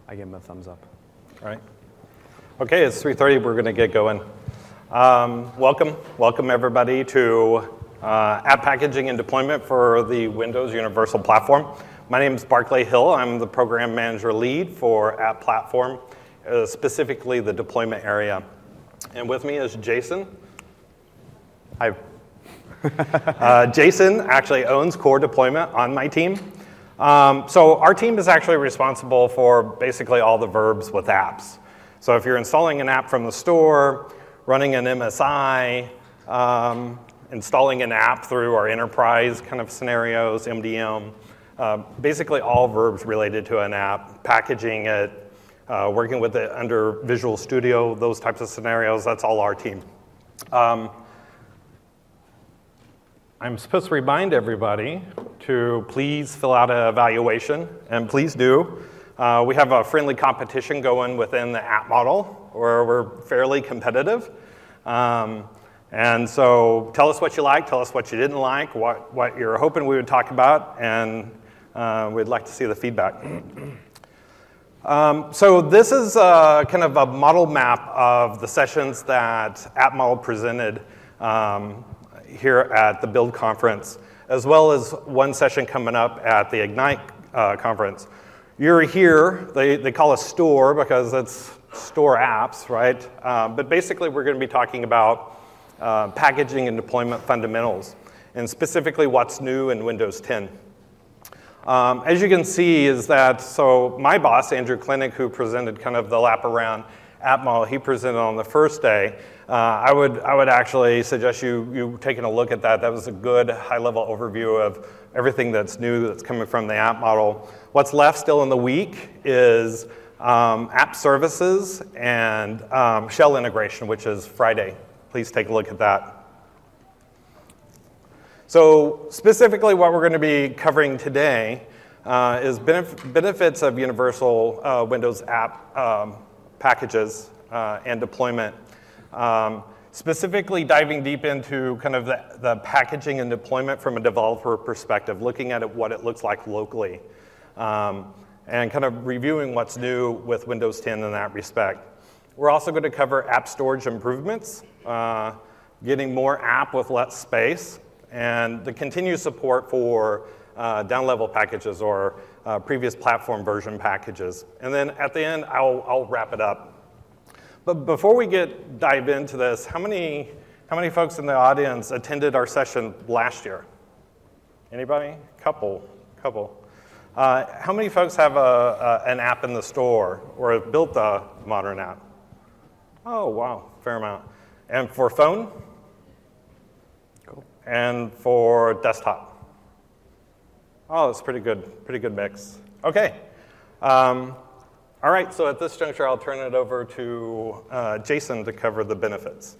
I give them a thumbs up. All right. Okay, it's 3:30. We're going to get going. Welcome everybody to app packaging and deployment for the Windows Universal Platform. My name is Barclay Hill. I'm the program manager lead for App Platform, specifically the deployment area. And with me is Jason. Hi. Jason actually owns core deployment on my team. So our team is actually responsible for basically all the verbs with apps. So if you're installing an app from the store, running an MSI, installing an app through our enterprise kind of scenarios, MDM, basically all verbs related to an app, packaging it, working with it under Visual Studio, those types of scenarios, that's all our team. I'm supposed to remind everybody to please fill out an evaluation, and please do. We have a friendly competition going within the app model, where we're fairly competitive. And so tell us what you like, tell us what you didn't like, what you're hoping we would talk about, and we'd like to see the feedback. So this is kind of a model map of the sessions that App Model presented here at the Build conference, as well as one session coming up at the Ignite conference. You're here, they call us store because it's store apps, right? But basically we're going to be talking about packaging and deployment fundamentals, and specifically what's new in Windows 10. As you can see is that, so my boss, Andrew Klinick, who presented kind of the lap around App Model, he presented on the first day. I would actually suggest you taking a look at that. That was a good high-level overview of everything that's new that's coming from the App Model. What's left still in the week is app services and shell integration, which is Friday. Please take a look at that. So specifically what we're going to be covering today is benefits of universal Windows app packages and deployment. Specifically diving deep into kind of the packaging and deployment from a developer perspective, looking at what it looks like locally, and kind of reviewing what's new with Windows 10 in that respect. We're also going to cover app storage improvements, getting more app with less space, and the continued support for down-level packages or previous platform version packages. And then at the end, I'll wrap it up. But before we dive into this, how many folks in the audience attended our session last year? Anybody? Couple. How many folks have an app in the store or have built a modern app? Oh, wow, fair amount. And for phone? Cool. And for desktop? Oh, that's pretty good mix. Okay. All right, so at this juncture, I'll turn it over to Jason to cover the benefits.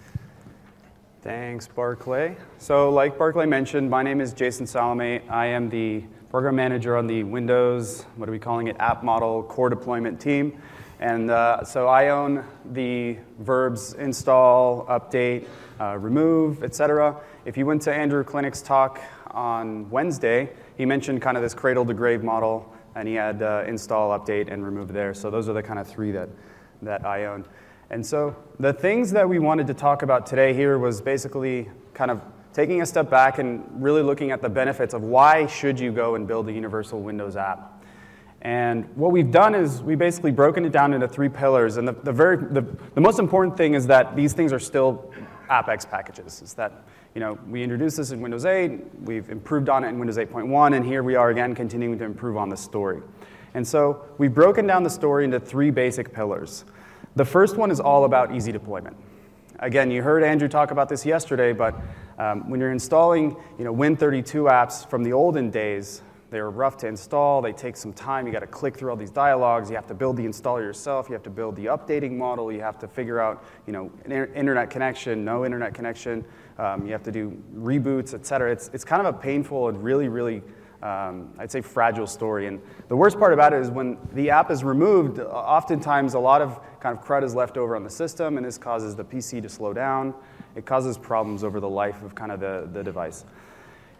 Thanks, Barclay. So like Barclay mentioned, my name is Jason Salome. I am the program manager on the Windows, what are we calling it, App Model core deployment team. And so I own the verbs install, update, remove, etc. If you went to Andrew Klinick's talk on Wednesday, he mentioned kind of this cradle to grave model, and he had install, update, and remove there. So those are the kind of three that I own. And so the things that we wanted to talk about today here was basically kind of taking a step back and really looking at the benefits of why should you go and build a universal Windows app. And what we've done is we basically broken it down into three pillars. And the most important thing is that these things are still AppX packages. Is that we introduced this in Windows 8, we've improved on it in Windows 8.1, and here we are again continuing to improve on the story. And so we've broken down the story into three basic pillars. The first one is all about easy deployment. Again, you heard Andrew talk about this yesterday, but when you're installing Win32 apps from the olden days, they're rough to install, they take some time, you got to click through all these dialogues, you have to build the installer yourself, you have to build the updating model, you have to figure out internet connection, no internet connection, you have to do reboots, etc. It's kind of a painful and really, I'd say fragile story. And the worst part about it is when the app is removed, oftentimes a lot of kind of CRUD is left over on the system, and this causes the PC to slow down. It causes problems over the life of kind of the device.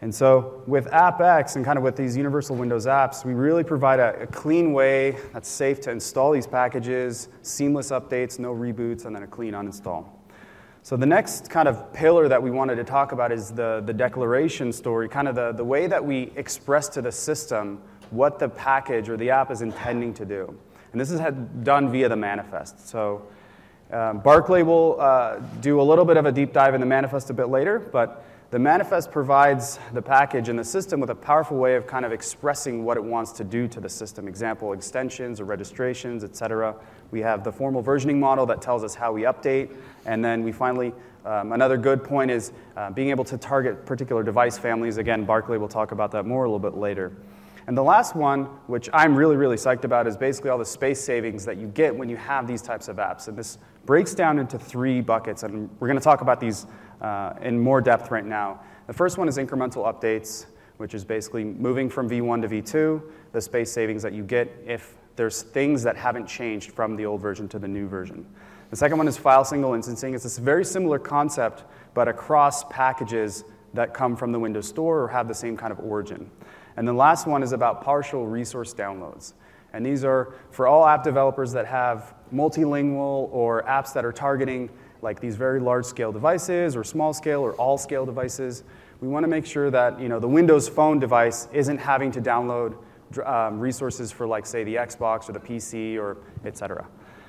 And so with AppX and kind of with these universal Windows apps, we really provide a clean way that's safe to install these packages, seamless updates, no reboots, and then a clean uninstall. So the next kind of pillar that we wanted to talk about is the declaration story, kind of the way that we express to the system what the package or the app is intending to do. And this is done via the manifest. So Barclay will do a little bit of a deep dive in the manifest a bit later, but the manifest provides the package and the system with a powerful way of kind of expressing what it wants to do to the system. Example, extensions or registrations, et cetera. We have the formal versioning model that tells us how we update. And then we finally, another good point is being able to target particular device families. Again, Barclay will talk about that more a little bit later. And the last one, which I'm really, really psyched about, is basically all the space savings that you get when you have these types of apps. And this breaks down into 3 buckets, and we're going to talk about these in more depth right now. The first one is incremental updates, which is basically moving from V1 to V2, the space savings that you get if there's things that haven't changed from the old version to the new version. The second one is file single instancing. It's this very similar concept, but across packages that come from the Windows Store or have the same kind of origin. And the last one is about partial resource downloads. And these are for all app developers that have multilingual or apps that are targeting like these very large-scale devices or small-scale or all-scale devices. We want to make sure that the Windows Phone device isn't having to download resources for, like, say, the Xbox or the PC or et cetera.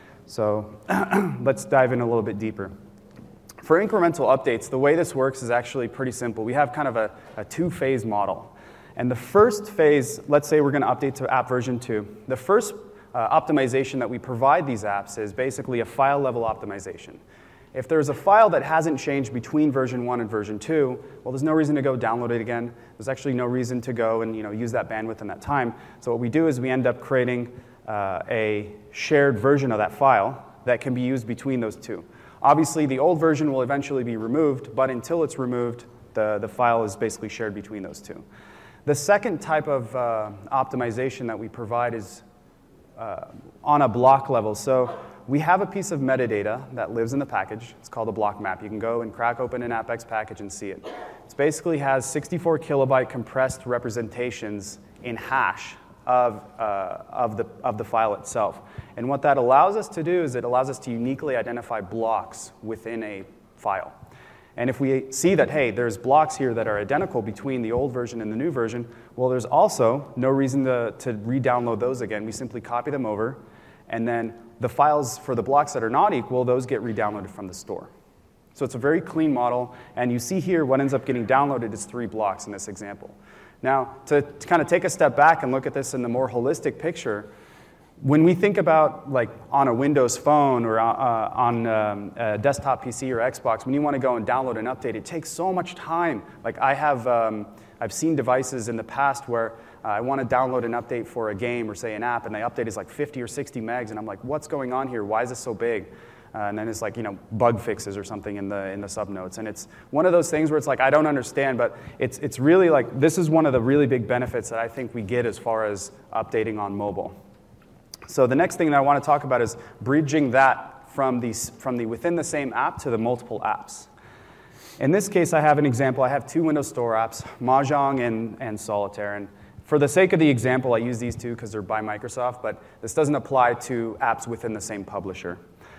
So let's dive in a little bit deeper. For incremental updates, the way this works is actually pretty simple. We have kind of a 2-phase model. And the first phase, let's say we're going to update to app version 2. The first optimization that we provide these apps is basically a file-level optimization. If there's a file that hasn't changed between version 1 and version 2, well, there's no reason to go download it again. There's actually no reason to go and use that bandwidth in that time. So what we do is we end up creating a shared version of that file that can be used between those two. Obviously, the old version will eventually be removed, but until it's removed, the file is basically shared between those two. The second type of optimization that we provide is on a block level. So we have a piece of metadata that lives in the package. It's called a block map. You can go and crack open an AppX package and see it. It basically has 64 kilobyte compressed representations in hash of the file itself. And what that allows us to do is it allows us to uniquely identify blocks within a file. And if we see that, hey, there's blocks here that are identical between the old version and the new version, well, there's also no reason to re-download those again. We simply copy them over, and then the files for the blocks that are not equal, those get re-downloaded from the store. So it's a very clean model, and you see here what ends up getting downloaded is 3 blocks in this example. Now, to kind of take a step back and look at this in the more holistic picture, when we think about, like, on a Windows phone or on a desktop PC or Xbox, when you want to go and download an update, it takes so much time. Like, I've seen devices in the past where I want to download an update for a game or, say, an app, and the update is like 50 or 60 megs, and I'm like, what's going on here? Why is this so big? And then it's like, bug fixes or something in the subnotes. And it's one of those things where it's like, I don't understand, but it's really like, this is one of the really big benefits that I think we get as far as updating on mobile. So the next thing that I want to talk about is bridging that from the within the same app to the multiple apps. In this case, I have an example. I have 2 Windows Store apps, Mahjong and Solitaire. And for the sake of the example, I use these 2 because they're by Microsoft, but this doesn't apply to apps within the same publisher.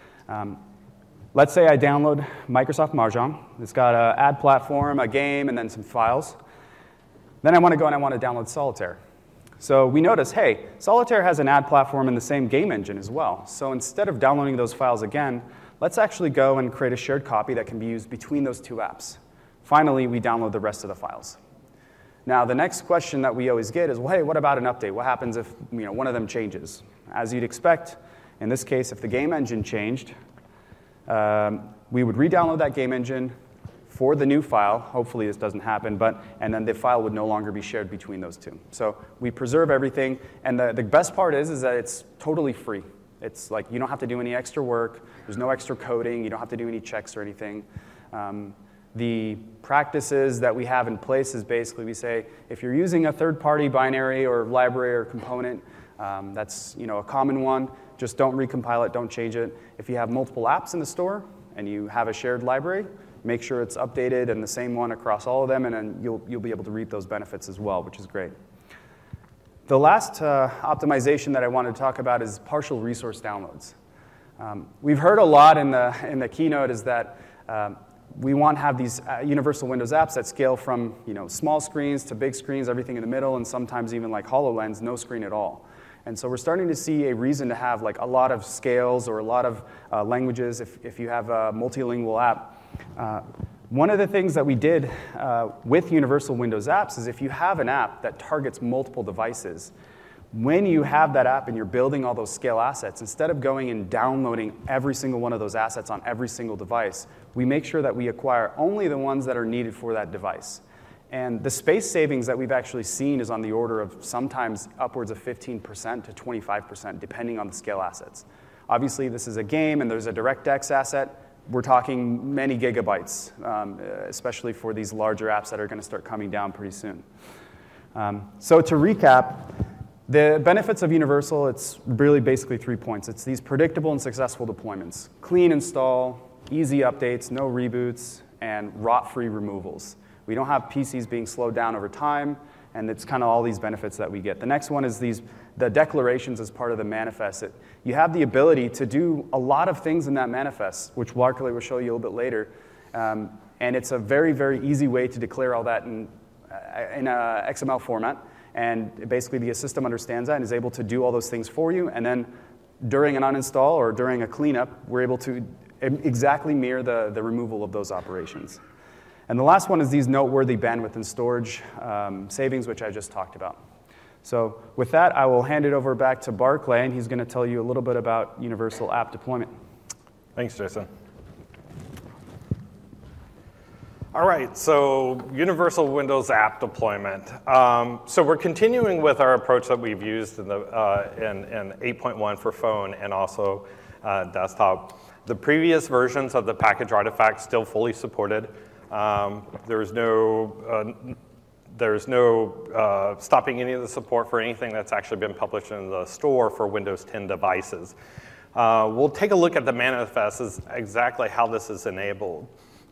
Let's say I download Microsoft Mahjong. It's got an ad platform, a game, and then some files. Then I want to go and I want to download Solitaire. So we notice, hey, Solitaire has an ad platform and the same game engine as well. So instead of downloading those files again, let's actually go and create a shared copy that can be used between those 2 apps. Finally, we download the rest of the files. Now, the next question that we always get is, well, hey, what about an update? What happens if one of them changes? As you'd expect, in this case, if the game engine changed, we would re-download that game engine for the new file. Hopefully this doesn't happen, and then the file would no longer be shared between those 2. So we preserve everything, and the best part is that it's totally free. It's like you don't have to do any extra work. There's no extra coding. You don't have to do any checks or anything. The practices that we have in place is basically we say, if you're using a third-party binary or library or component, that's a common one, just don't recompile it, don't change it. If you have multiple apps in the store and you have a shared library, make sure it's updated and the same one across all of them, and then you'll be able to reap those benefits as well, which is great. The last optimization that I wanted to talk about is partial resource downloads. We've heard a lot in the keynote is that we want to have these universal Windows apps that scale from small screens to big screens, everything in the middle, and sometimes even like HoloLens, no screen at all. And so we're starting to see a reason to have like a lot of scales or a lot of languages if you have a multilingual app. One of the things that we did with universal Windows apps is if you have an app that targets multiple devices, when you have that app and you're building all those scale assets, instead of going and downloading every single one of those assets on every single device, we make sure that we acquire only the ones that are needed for that device. And the space savings that we've actually seen is on the order of sometimes upwards of 15% to 25%, depending on the scale assets. Obviously, this is a game, and there's a DirectX asset. We're talking many gigabytes, especially for these larger apps that are going to start coming down pretty soon. So to recap, the benefits of Universal, it's really basically 3 points. It's these predictable and successful deployments, clean install, easy updates, no reboots, and rot-free removals. We don't have PCs being slowed down over time, and it's kind of all these benefits that we get. The next one is the declarations as part of the manifest. You have the ability to do a lot of things in that manifest, which Barclay will show you a little bit later. And it's a very, very easy way to declare all that in a XML format. And basically, the system understands that and is able to do all those things for you. And then during an uninstall or during a cleanup, we're able to exactly mirror the removal of those operations. And the last one is these noteworthy bandwidth and storage savings, which I just talked about. So with that, I will hand it over back to Barclay, and he's going to tell you a little bit about universal app deployment. Thanks, Jason. All right, so universal Windows app deployment. So we're continuing with our approach that we've used in 8.1 for phone and also desktop. The previous versions of the package artifact still fully supported. There's no stopping any of the support for anything that's actually been published in the store for Windows 10 devices. We'll take a look at the manifest as exactly how this is enabled.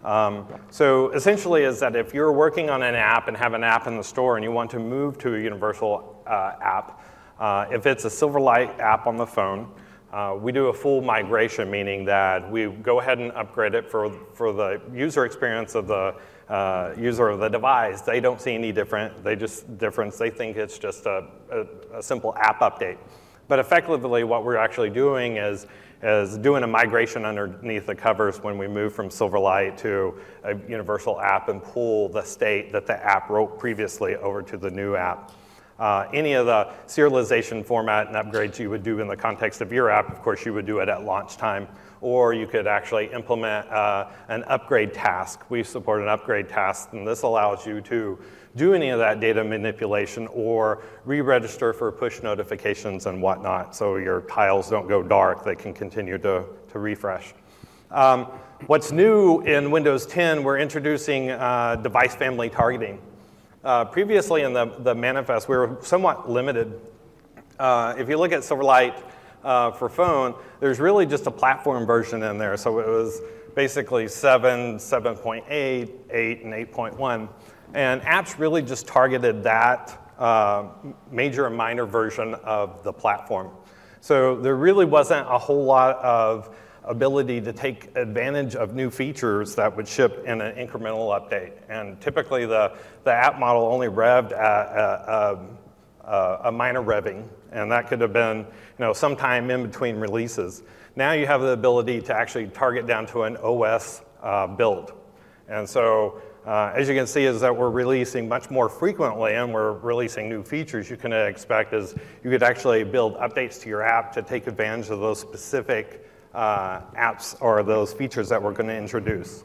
So essentially is that if you're working on an app and have an app in the store and you want to move to a universal app, if it's a Silverlight app on the phone, we do a full migration, meaning that we go ahead and upgrade it for the user experience of the user of the device. They don't see any difference. They think it's just a simple app update. But effectively, what we're actually doing is doing a migration underneath the covers when we move from Silverlight to a universal app and pull the state that the app wrote previously over to the new app. Any of the serialization format and upgrades you would do in the context of your app, of course, you would do it at launch time, or you could actually implement an upgrade task. We support an upgrade task, and this allows you to do any of that data manipulation or re-register for push notifications and whatnot, so your tiles don't go dark. They can continue to refresh. What's new in Windows 10, we're introducing device family targeting. Previously in the manifest, we were somewhat limited. If you look at Silverlight for phone, there's really just a platform version in there. So it was basically 7, 7.8, 8, and 8.1. And apps really just targeted that major and minor version of the platform. So there really wasn't a whole lot of ability to take advantage of new features that would ship in an incremental update. And typically the app model only revved at a minor revving, and that could have been sometime in between releases. Now you have the ability to actually target down to an OS build. And so as you can see is that we're releasing much more frequently, and we're releasing new features. You can expect is you could actually build updates to your app to take advantage of those specific apps or those features that we're going to introduce.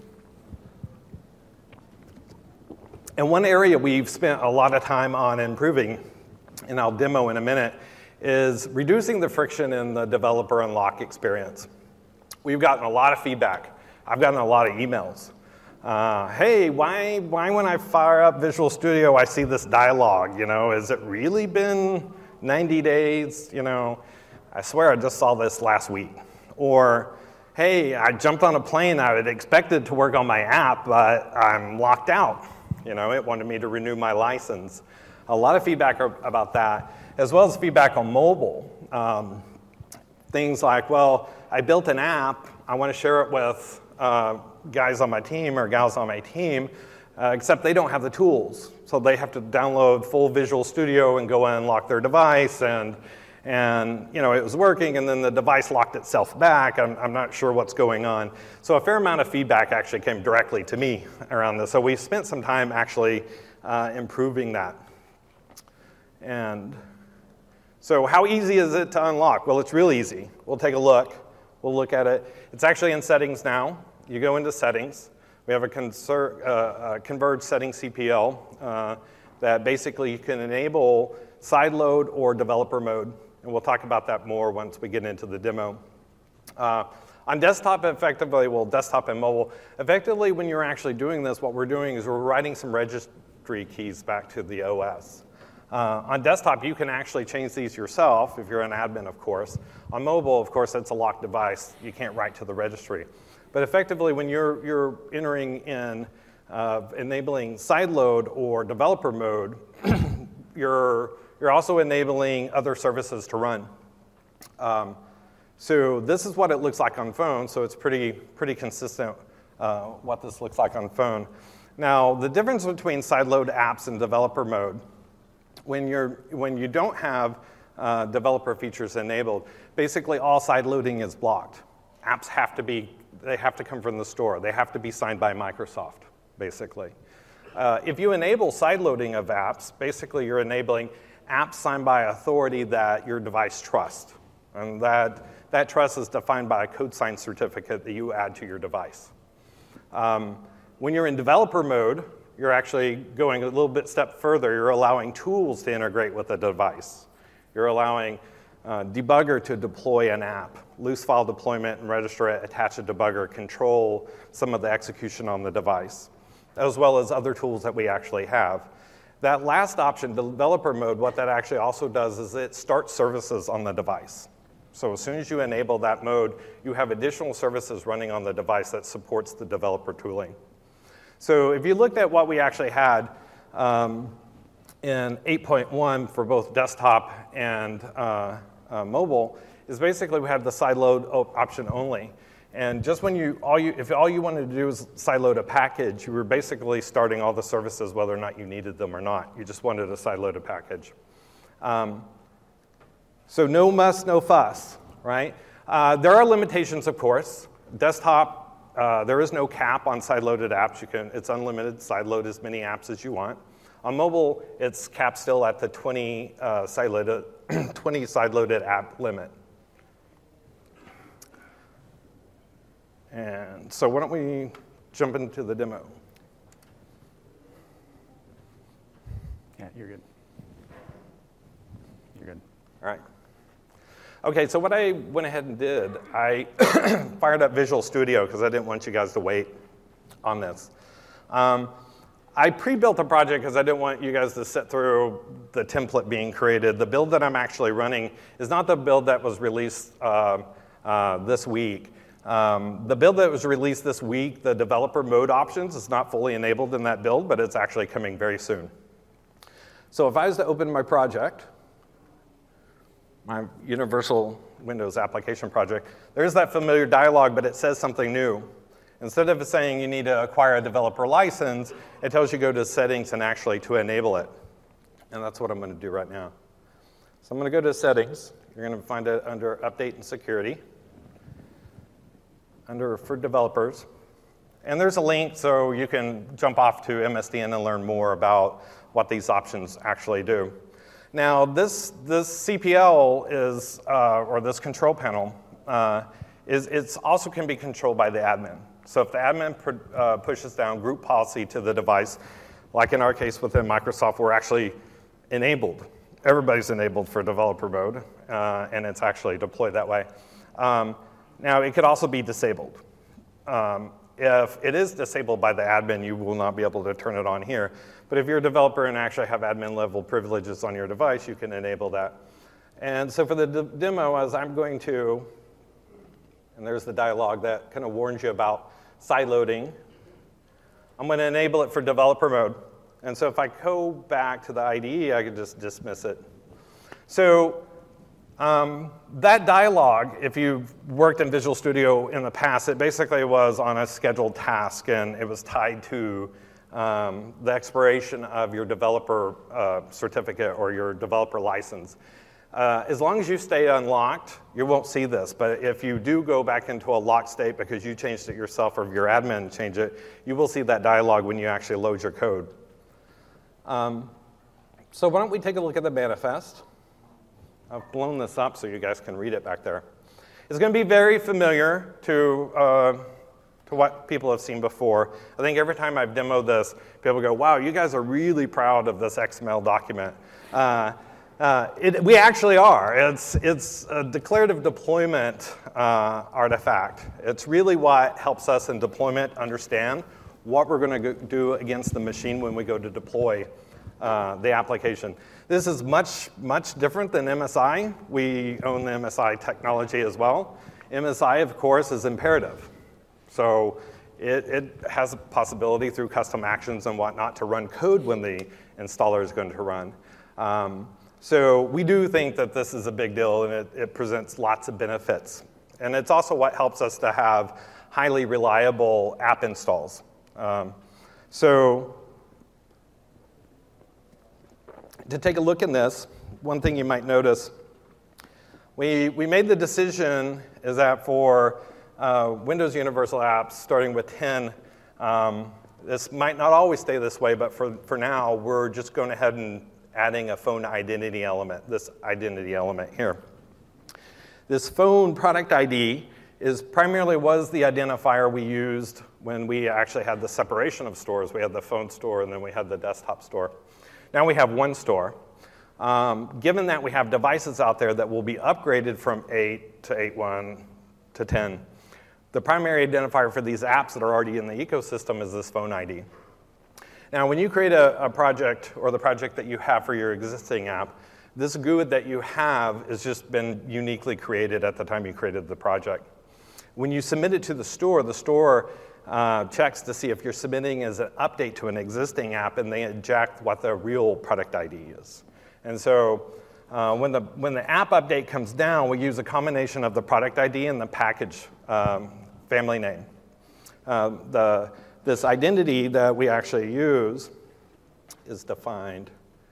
And one area we've spent a lot of time on improving, and I'll demo in a minute, is reducing the friction in the developer unlock experience. We've gotten a lot of feedback. I've gotten a lot of emails. Hey, why when I fire up Visual Studio I see this dialogue? Has it really been 90 days? I swear I just saw this last week. Or, hey, I jumped on a plane, I had expected to work on my app, but I'm locked out. It wanted me to renew my license. A lot of feedback about that, as well as feedback on mobile. Things like, well, I built an app, I want to share it with guys on my team or gals on my team, except they don't have the tools. So they have to download full Visual Studio and go in and lock their device, and it was working, and then the device locked itself back. I'm not sure what's going on. So a fair amount of feedback actually came directly to me around this. So we spent some time actually improving that. And so how easy is it to unlock? Well, it's real easy. We'll take a look. We'll look at it. It's actually in settings now. You go into settings. We have a converged settings CPL that basically you can enable sideload or developer mode. And we'll talk about that more once we get into the demo. On desktop, desktop and mobile, effectively when you're actually doing this, what we're doing is we're writing some registry keys back to the OS. On desktop, you can actually change these yourself if you're an admin, of course. On mobile, of course, it's a locked device. You can't write to the registry. But effectively, when you're entering in enabling sideload or developer mode, you're also enabling other services to run. So this is what it looks like on phone, so it's pretty consistent what this looks like on phone. Now, the difference between sideload apps and developer mode, when you don't have developer features enabled, basically all sideloading is blocked. Apps have to come from the store. They have to be signed by Microsoft, basically. If you enable sideloading of apps, basically you're enabling apps signed by authority that your device trusts. And that trust is defined by a code sign certificate that you add to your device. When you're in developer mode, you're actually going a little bit step further. You're allowing tools to integrate with the device. You're allowing debugger to deploy an app, loose file deployment and register it, attach a debugger, control some of the execution on the device, as well as other tools that we actually have. That last option, developer mode, what that actually also does is it starts services on the device. So as soon as you enable that mode, you have additional services running on the device that supports the developer tooling. So if you looked at what we actually had in 8.1 for both desktop and mobile, is basically we had the sideload option only. And just when if all you wanted to do is sideload a package, you were basically starting all the services whether or not you needed them or not. You just wanted to sideload a package. So no muss, no fuss, right? There are limitations, of course. Desktop, there is no cap on sideloaded apps. It's unlimited, sideload as many apps as you want. On mobile, it's capped still at the 20 sideloaded app limit. And so why don't we jump into the demo? Yeah, you're good. You're good. All right. Okay, so what I went ahead and did, I fired up Visual Studio because I didn't want you guys to wait on this. I pre-built a project because I didn't want you guys to sit through the template being created. The build that I'm actually running is not the build that was released this week. The build that was released this week, the developer mode options, is not fully enabled in that build, but it's actually coming very soon. So if I was to open my project, my Universal Windows application project, there's that familiar dialog, but it says something new. Instead of saying you need to acquire a developer license, it tells you go to settings and actually to enable it. And that's what I'm going to do right now. So I'm going to go to settings. You're going to find it under update and security, under for developers. And there's a link so you can jump off to MSDN and learn more about what these options actually do. Now, this CPL is, or this control panel, it's also can be controlled by the admin. So if the admin pushes down group policy to the device, like in our case within Microsoft, we're actually enabled. Everybody's enabled for developer mode, and it's actually deployed that way. Now, it could also be disabled. If it is disabled by the admin, you will not be able to turn it on here. But if you're a developer and actually have admin level privileges on your device, you can enable that. And so for the demo, as I'm going to And there's the dialog that kind of warns you about side loading. I'm going to enable it for developer mode. And so if I go back to the IDE, I can just dismiss it. So that dialog, if you've worked in Visual Studio in the past, it basically was on a scheduled task, and it was tied to the expiration of your developer certificate or your developer license. As long as you stay unlocked, you won't see this. But if you do go back into a locked state because you changed it yourself or if your admin changed it, you will see that dialog when you actually load your code. So why don't we take a look at the manifest? I've blown this up so you guys can read it back there. It's going to be very familiar to what people have seen before. I think every time I've demoed this, people go, wow, you guys are really proud of this XML document. We actually are. It's a declarative deployment artifact. It's really what helps us in deployment understand what we're going to do against the machine when we go to deploy the application. This is much, much different than MSI. We own the MSI technology as well. MSI, of course, is imperative. So it has a possibility through custom actions and whatnot to run code when the installer is going to run. So we do think that this is a big deal, and it presents lots of benefits. And it's also what helps us to have highly reliable app installs. So to take a look in this, one thing you might notice, we made the decision is that for Windows Universal Apps, starting with 10, this might not always stay this way, but for now, we're just going ahead and adding a phone identity element, this identity element here. This phone product ID primarily was the identifier we used when we actually had the separation of stores. We had the phone store, and then we had the desktop store. Now we have one store. Given that we have devices out there that will be upgraded from 8 to 8.1 to 10, the primary identifier for these apps that are already in the ecosystem is this phone ID. Now, when you create a project or the project that you have for your existing app, this GUID that you have has just been uniquely created at the time you created the project. When you submit it to the store checks to see if you're submitting as an update to an existing app, and they inject what the real product ID is. And so when the app update comes down, we use a combination of the product ID and the package family name. This identity that we actually use is defined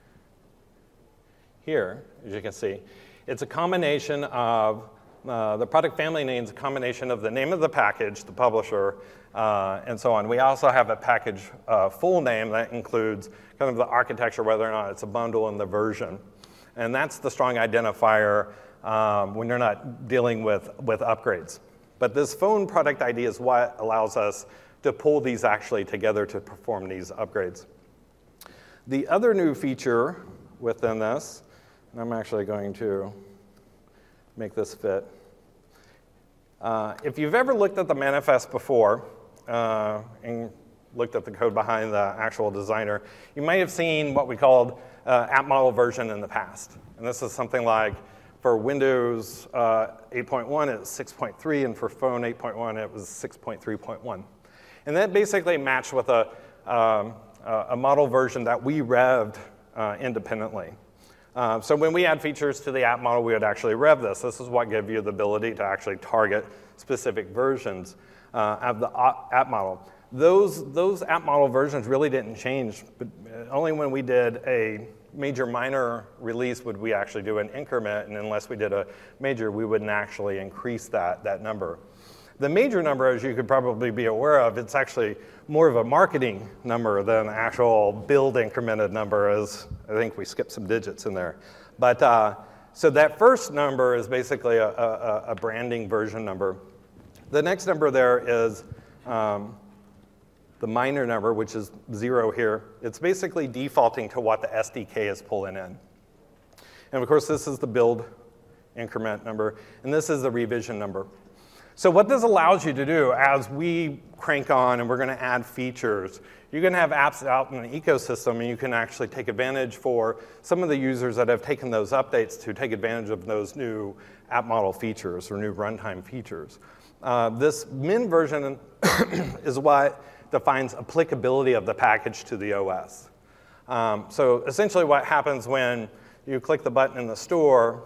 here, as you can see. It's a combination of the product family name is a combination of the name of the package, the publisher, and so on. We also have a package full name that includes kind of the architecture, whether or not it's a bundle, and the version. And that's the strong identifier when you're not dealing with upgrades. But this phone product ID is what allows us to pull these actually together to perform these upgrades. The other new feature within this, and I'm actually going to make this fit. If you've ever looked at the manifest before and looked at the code behind the actual designer, you might have seen what we called app model version in the past. And this is something like for Windows 8.1, it's 6.3, and for phone 8.1, it was 6.3.1. And that basically matched with a model version that we revved independently. So when we add features to the app model, we would actually rev this. This is what gives you the ability to actually target specific versions of the app model. Those app model versions really didn't change, but only when we did a major minor release would we actually do an increment, and unless we did a major, we wouldn't actually increase that number. The major number, as you could probably be aware of, it's actually more of a marketing number than an actual build incremented number, as I think we skipped some digits in there. But so that first number is basically a branding version number. The next number there is the minor number, which is 0 here. It's basically defaulting to what the SDK is pulling in. And of course, this is the build increment number, and this is the revision number. So what this allows you to do as we crank on and we're going to add features, you can have apps out in the ecosystem and you can actually take advantage for some of the users that have taken those updates to take advantage of those new app model features or new runtime features. This min version is what defines applicability of the package to the OS. So essentially what happens when you click the button in the store,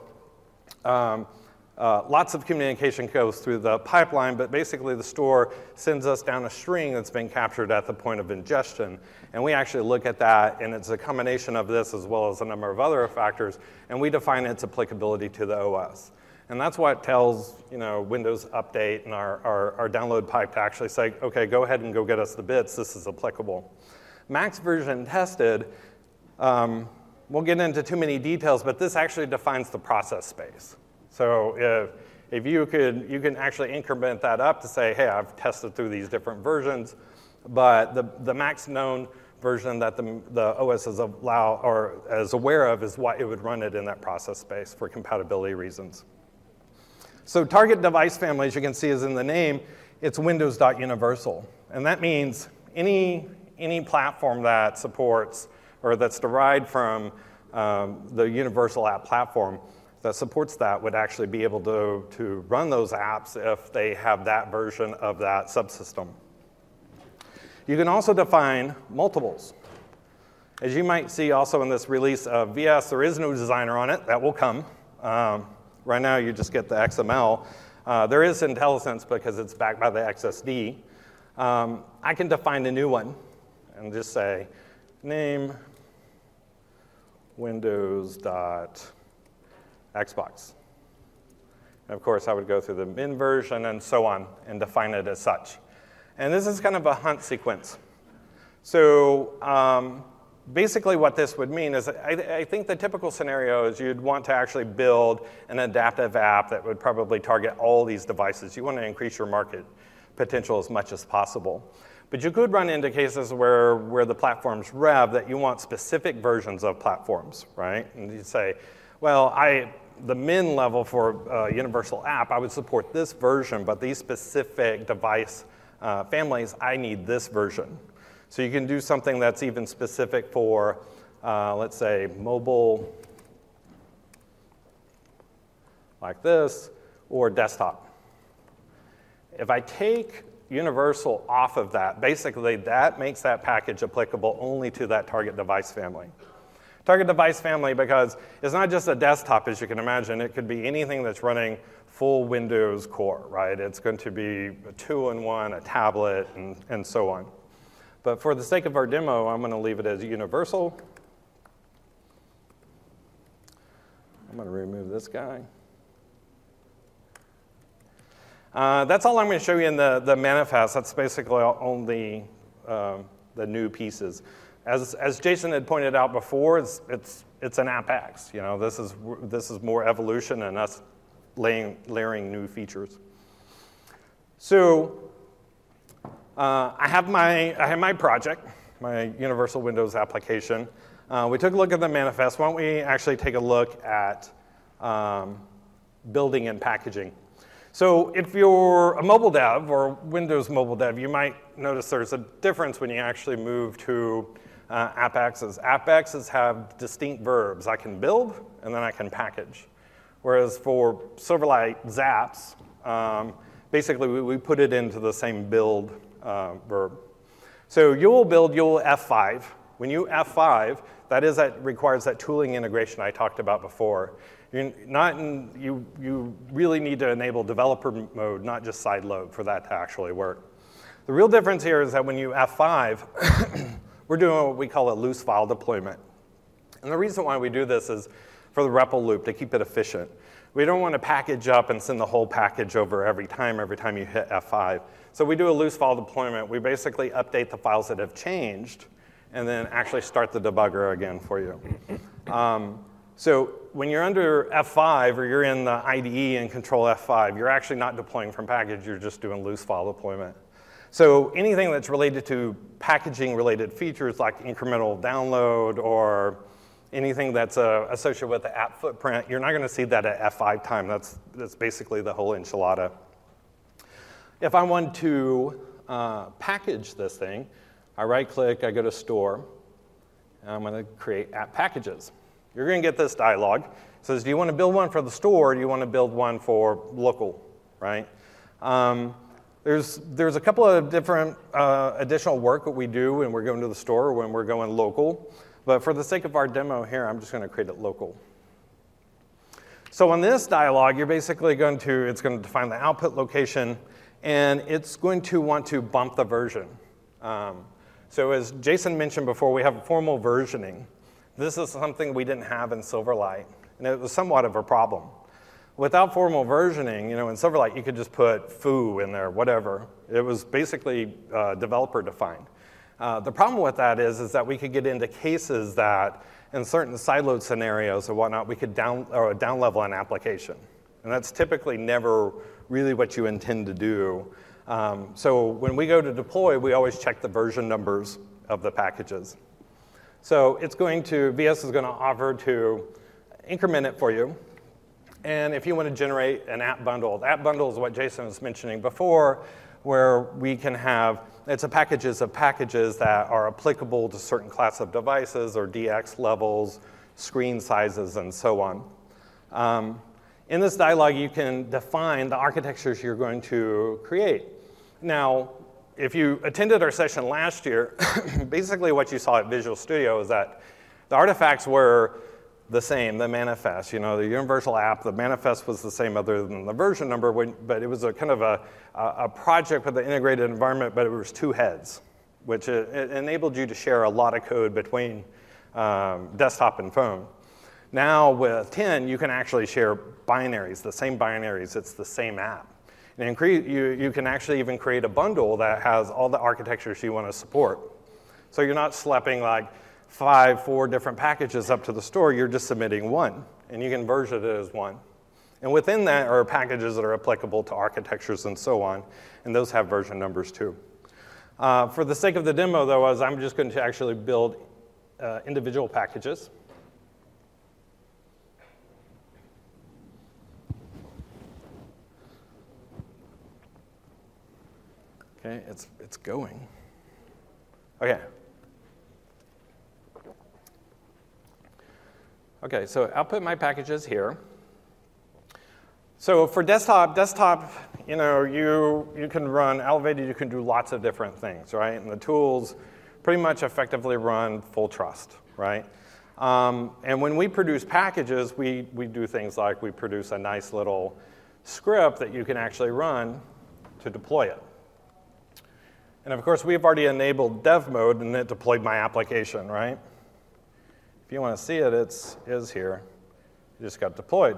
lots of communication goes through the pipeline, but basically the store sends us down a string that's been captured at the point of ingestion. And we actually look at that, and it's a combination of this as well as a number of other factors, and we define its applicability to the OS. And that's what tells Windows Update and our download pipe to actually say, OK, go ahead and go get us the bits. This is applicable. Max version tested, won't get into too many details, but this actually defines the process space. So if you can actually increment that up to say, hey, I've tested through these different versions, but the max known version that the OS is aware of is what it would run it in that process space for compatibility reasons. So target device family, as you can see, is in the name. It's Windows.Universal. And that means any platform that supports or that's derived from the Universal App Platform that supports that would actually be able to run those apps if they have that version of that subsystem. You can also define multiples. As you might see also in this release of VS, there is no designer on it. That will come. Right now, you just get the XML. There is IntelliSense because it's backed by the XSD. I can define a new one and just say name Windows.Xbox. And of course, I would go through the min version and so on and define it as such. And this is kind of a hunt sequence. So basically what this would mean is I think the typical scenario is you'd want to actually build an adaptive app that would probably target all these devices. You want to increase your market potential as much as possible. But you could run into cases where the platform's rev that you want specific versions of platforms, right? And you say, well, the min level for Universal App, I would support this version, but these specific device families, I need this version. So you can do something that's even specific for, let's say, mobile, like this, or desktop. If I take Universal off of that, basically that makes that package applicable only to that target device family. Target device family because it's not just a desktop, as you can imagine. It could be anything that's running full Windows core, right? It's going to be a 2-in-1, a tablet, and so on. But for the sake of our demo, I'm going to leave it as universal. I'm going to remove this guy. That's all I'm going to show you in the manifest. That's basically only the new pieces. As Jason had pointed out before, it's an AppX. This is more evolution and us layering new features. So I have my project, my Universal Windows application. We took a look at the manifest. Why don't we actually take a look at building and packaging? So if you're a mobile dev or Windows mobile dev, you might notice there's a difference when you actually move to AppXs. AppXs have distinct verbs. I can build, and then I can package. Whereas for Silverlight Zaps, basically we put it into the same build verb. So you'll build, you'll F5. When you F5, that requires that tooling integration I talked about before. You really need to enable developer mode, not just side load, for that to actually work. The real difference here is that when you F5, we're doing what we call a loose file deployment. And the reason why we do this is for the REPL loop, to keep it efficient. We don't want to package up and send the whole package over every time you hit F5. So we do a loose file deployment. We basically update the files that have changed and then actually start the debugger again for you. So when you're under F5 or you're in the IDE and control F5, you're actually not deploying from package. You're just doing loose file deployment. So anything that's related to packaging-related features like incremental download or anything that's associated with the app footprint, you're not going to see that at F5 time. That's basically the whole enchilada. If I want to package this thing, I right-click, I go to Store, and I'm going to create app packages. You're going to get this dialog. It says, do you want to build one for the store, or do you want to build one for local, right? There's a couple of different additional work that we do when we're going to the store or when we're going local. But for the sake of our demo here, I'm just going to create it local. So on this dialog, you're basically it's going to define the output location, and it's going to want to bump the version. So as Jason mentioned before, we have formal versioning. This is something we didn't have in Silverlight, and it was somewhat of a problem. Without formal versioning, in Silverlight, you could just put foo in there, whatever. It was basically developer defined. The problem with that is that we could get into cases that in certain siloed scenarios or whatnot, we could down level an application. And that's typically never really what you intend to do. So when we go to deploy, we always check the version numbers of the packages. So VS is going to offer to increment it for you. And if you want to generate an app bundle, the app bundle is what Jason was mentioning before, where we can have, it's packages of packages that are applicable to certain class of devices or DX levels, screen sizes, and so on. In this dialog, you can define the architectures you're going to create. Now, if you attended our session last year, basically what you saw at Visual Studio is that the artifacts were the same, the manifest, the universal app, the manifest was the same other than the version number, but it was a kind of a project with an integrated environment, but it was two heads, which it enabled you to share a lot of code between desktop and phone. Now with 10, you can actually share binaries, the same binaries, it's the same app. And you can actually even create a bundle that has all the architectures you want to support. So you're not schlepping like 4 different packages up to the store, you're just submitting one, and you can version it as one. And within that are packages that are applicable to architectures and so on, and those have version numbers too. For the sake of the demo, though, I'm just going to actually build individual packages. Okay, it's going. Okay. Okay, so I'll put my packages here. So for desktop, you can run Elevated, you can do lots of different things, right? And the tools pretty much effectively run full trust, right? And when we produce packages, we do things like we produce a nice little script that you can actually run to deploy it. And of course, we've already enabled dev mode, and it deployed my application, right? If you want to see it, it is here. It just got deployed.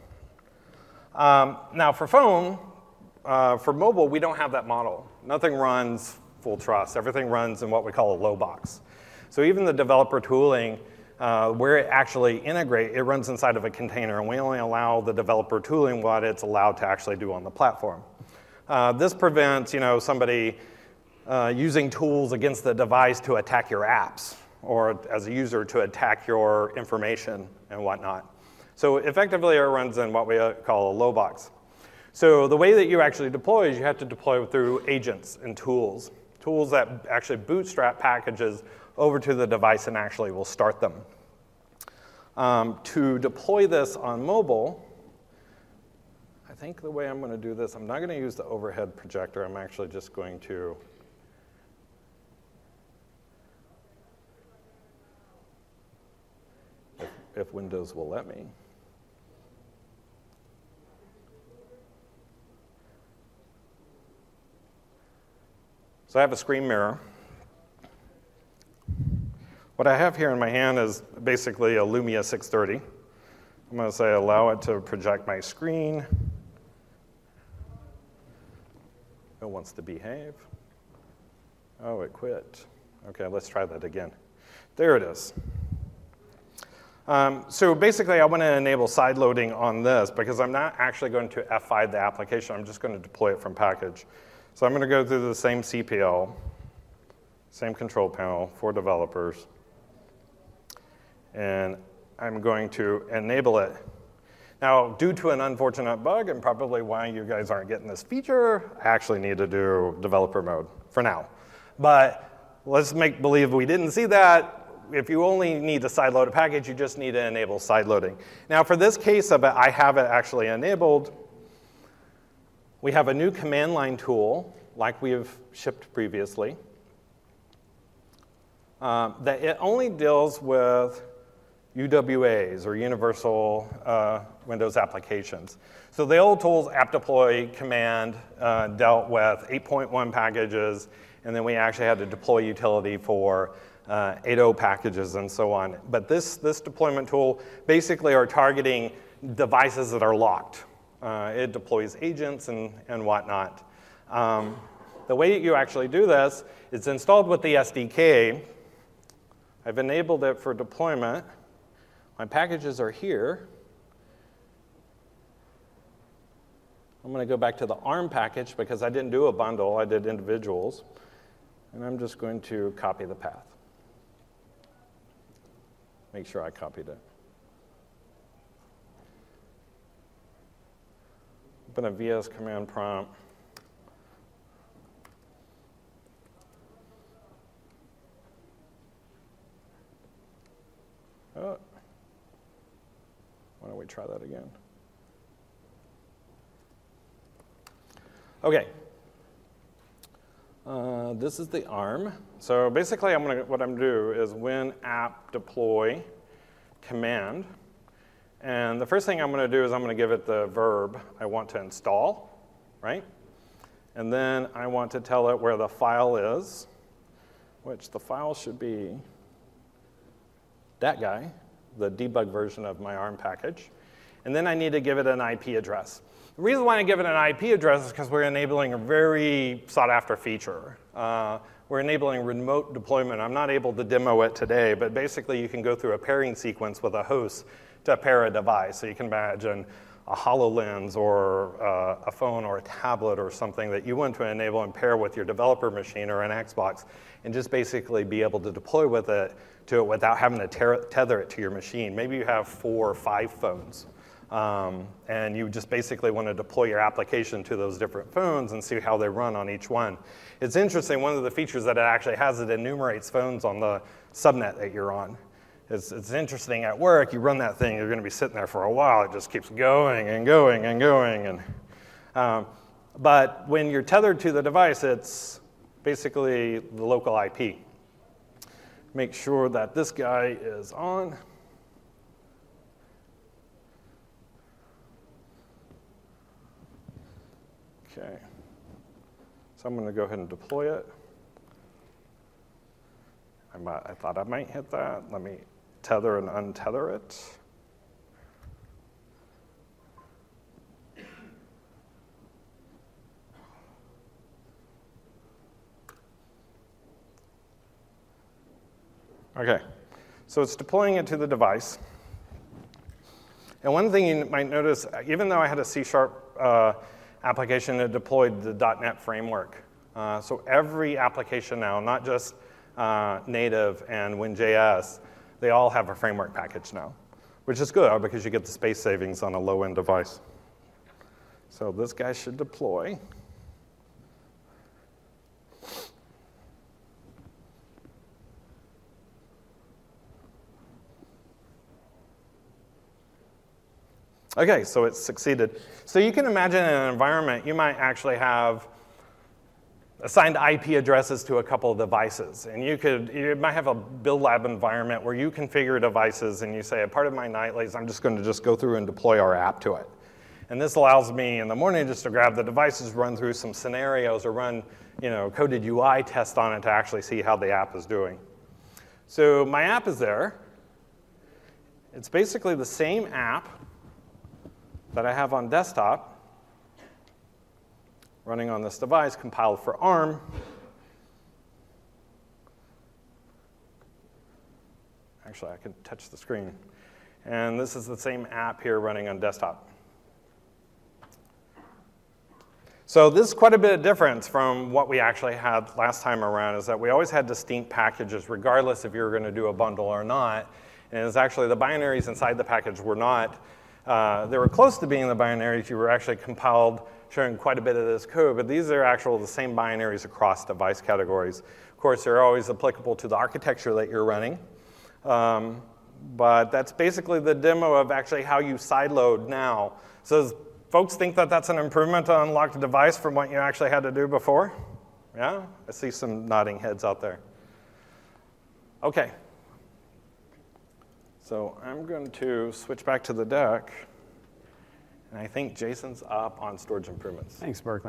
Now for phone, for mobile, we don't have that model. Nothing runs full trust. Everything runs in what we call a low box. So even the developer tooling, where it actually integrates, it runs inside of a container, and we only allow the developer tooling what it's allowed to actually do on the platform. This prevents, somebody using tools against the device to attack your apps, or as a user to attack your information and whatnot. So effectively, it runs in what we call a low box. So the way that you actually deploy is you have to deploy through agents and tools that actually bootstrap packages over to the device and actually will start them. To deploy this on mobile, I think the way I'm going to do this, I'm not going to use the overhead projector. I'm actually just going to if Windows will let me. So I have a screen mirror. What I have here in my hand is basically a Lumia 630. I'm going to say allow it to project my screen. It wants to behave. Oh, it quit. Okay, let's try that again. There it is. So basically, I want to enable side loading on this because I'm not actually going to F5 the application. I'm just going to deploy it from package. So I'm going to go through the same CPL, same control panel for developers, and I'm going to enable it. Now, due to an unfortunate bug, and probably why you guys aren't getting this feature, I actually need to do developer mode for now. But let's make believe we didn't see that. If you only need to sideload a package, you just need to enable sideloading. Now, for this case of it, I have it actually enabled. We have a new command line tool, like we've shipped previously, that it only deals with UWAs, or Universal Windows Applications. So the old tools, apt deploy command, dealt with 8.1 packages, and then we actually had to deploy utility for 8.0 packages and so on. But this deployment tool basically are targeting devices that are locked. It deploys agents and whatnot. The way you actually do this, it's installed with the SDK. I've enabled it for deployment. My packages are here. I'm going to go back to the ARM package because I didn't do a bundle, I did individuals. And I'm just going to copy the path. Make sure I copied it. Open a VS command prompt. Oh. Why don't we try that again? Okay. This is the ARM. So basically, what I'm going to do is win apt deploy command. And the first thing I'm going to do is I'm going to give it the verb I want to install, right? And then I want to tell it where the file is, which the file should be that guy, the debug version of my ARM package. And then I need to give it an IP address. The reason why I give it an IP address is because we're enabling a very sought-after feature. We're enabling remote deployment. I'm not able to demo it today, but basically you can go through a pairing sequence with a host to pair a device. So you can imagine a HoloLens or a phone or a tablet or something that you want to enable and pair with your developer machine or an Xbox and just basically be able to deploy with it to it without having to tether it to your machine. Maybe you have 4 or 5 phones. And you just basically want to deploy your application to those different phones and see how they run on each one. It's interesting, one of the features that it actually has, it enumerates phones on the subnet that you're on. It's interesting at work, you run that thing, you're going to be sitting there for a while, it just keeps going and going and going. But when you're tethered to the device, it's basically the local IP. Make sure that this guy is on. Okay, so I'm going to go ahead and deploy it. I thought I might hit that. Let me tether and untether it. Okay, so it's deploying it to the device. And one thing you might notice, even though I had a C# application that deployed the .NET framework. So every application now, not just native and WinJS, they all have a framework package now, which is good because you get the space savings on a low-end device. So this guy should deploy. Okay, so it's succeeded. So you can imagine in an environment, you might actually have assigned IP addresses to a couple of devices. And you might have a build lab environment where you configure devices and you say, a part of my nightlies, I'm just going to just go through and deploy our app to it. And this allows me in the morning just to grab the devices, run through some scenarios, or run coded UI test on it to actually see how the app is doing. So my app is there. It's basically the same app that I have on desktop running on this device, compiled for ARM. Actually, I can touch the screen. And this is the same app here running on desktop. So this is quite a bit of difference from what we actually had last time around, is that we always had distinct packages regardless if you were going to do a bundle or not. And it's actually the binaries inside the package were not They were close to being the binaries you were actually compiled showing quite a bit of this code, but these are the same binaries across device categories. Of course, they're always applicable to the architecture that you're running. But that's basically the demo of actually how you sideload now. So does folks think that that's an improvement to unlock the device from what you actually had to do before? Yeah? I see some nodding heads out there. OK. So I'm going to switch back to the deck. And I think Jason's up on storage improvements. Thanks, Barclay.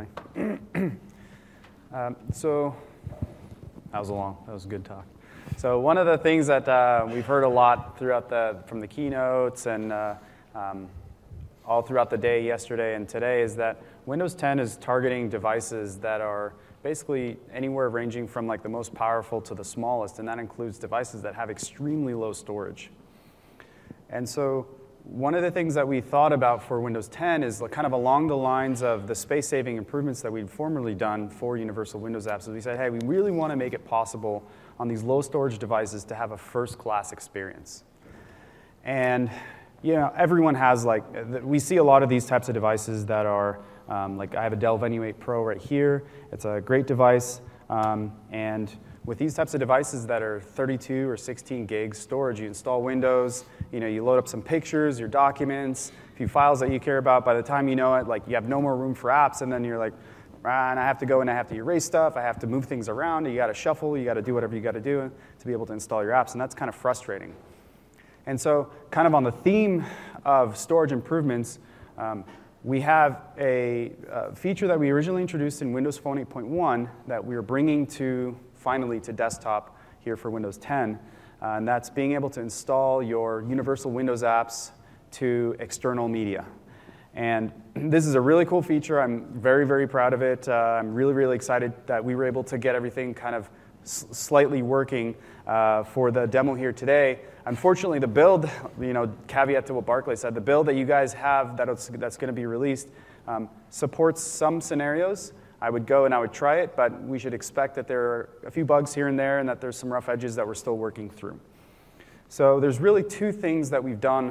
So that was a good talk. So one of the things that we've heard a lot from the keynotes and all throughout the day yesterday and today is that Windows 10 is targeting devices that are basically anywhere ranging from like the most powerful to the smallest, and that includes devices that have extremely low storage. And so one of the things that we thought about for Windows 10 is kind of along the lines of the space-saving improvements that we'd formerly done for Universal Windows apps. So we said, hey, we really want to make it possible on these low storage devices to have a first-class experience. And everyone has we see a lot of these types of devices that are like I have a Dell Venue 8 Pro right here. It's a great device, and with these types of devices that are 32 or 16 gigs storage, you install Windows, you load up some pictures, your documents, a few files that you care about. By the time you know it, you have no more room for apps, and then you're like, and I have to go and I have to erase stuff, I have to move things around, you got to shuffle, you got to do whatever you got to do to be able to install your apps, and that's kind of frustrating. And so kind of on the theme of storage improvements, we have a feature that we originally introduced in Windows Phone 8.1 that we're bringing finally to desktop here for Windows 10, and that's being able to install your Universal Windows apps to external media. And this is a really cool feature. I'm very, very proud of it. I'm really, really excited that we were able to get everything kind of slightly working for the demo here today. Unfortunately, the build, caveat to what Barclay said, the build that you guys have that's going to be released supports some scenarios. I would go and I would try it, but we should expect that there are a few bugs here and there and that there's some rough edges that we're still working through. So there's really two things that we've done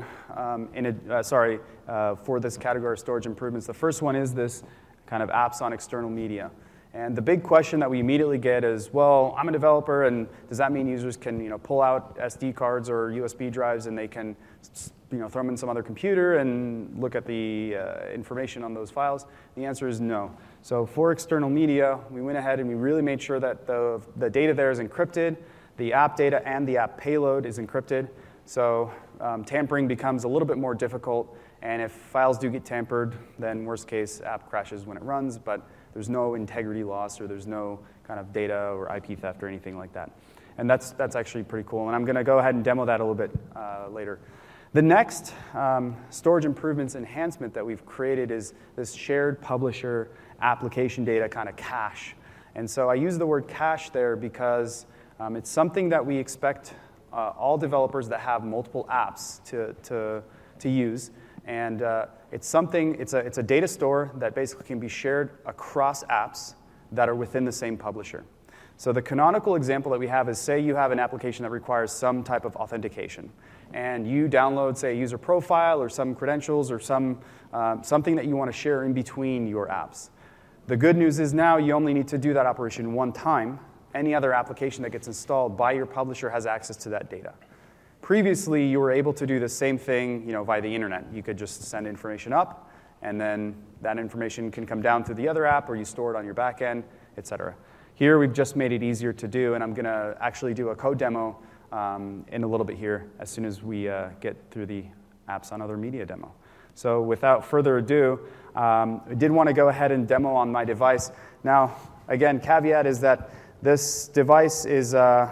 for this category of storage improvements. The first one is this kind of apps on external media. And the big question that we immediately get is, well, I'm a developer, and does that mean users can pull out SD cards or USB drives and they can throw them in some other computer and look at the information on those files? The answer is no. So for external media, we went ahead and we really made sure that the data there is encrypted, the app data and the app payload is encrypted. So tampering becomes a little bit more difficult, and if files do get tampered, then worst case, app crashes when it runs, but there's no integrity loss or there's no kind of data or IP theft or anything like that. And that's actually pretty cool, and I'm going to go ahead and demo that a little bit later. The next storage improvements enhancement that we've created is this shared publisher application data kind of cache. And so I use the word cache there because it's something that we expect all developers that have multiple apps to use. And it's a data store that basically can be shared across apps that are within the same publisher. So the canonical example that we have is, say you have an application that requires some type of authentication, and you download, say, a user profile or some credentials or something that you want to share in between your apps. The good news is now you only need to do that operation one time. Any other application that gets installed by your publisher has access to that data. Previously, you were able to do the same thing via the internet. You could just send information up, and then that information can come down through the other app, or you store it on your back end, et cetera. Here, we've just made it easier to do, and I'm going to actually do a code demo in a little bit here as soon as we get through the apps on other media demo. So without further ado, I did want to go ahead and demo on my device. Now, again, caveat is that this device is